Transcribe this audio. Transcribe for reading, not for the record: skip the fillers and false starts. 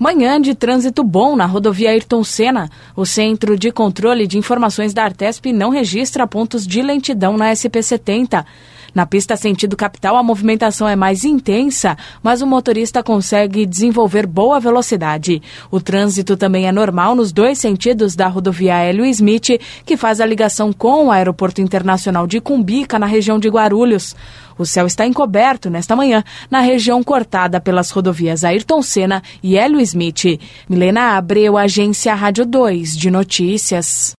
Manhã de trânsito bom na rodovia Ayrton Senna. O Centro de Controle de Informações da Artesp não registra pontos de lentidão na SP-70. Na pista sentido capital, a movimentação é mais intensa, mas o motorista consegue desenvolver boa velocidade. O trânsito também é normal nos dois sentidos da rodovia Hélio Smith, que faz a ligação com o Aeroporto Internacional de Cumbica, na região de Guarulhos. O céu está encoberto nesta manhã, na região cortada pelas rodovias Ayrton Senna e Hélio Smith. Milena Abreu, Agência Rádio 2 de Notícias.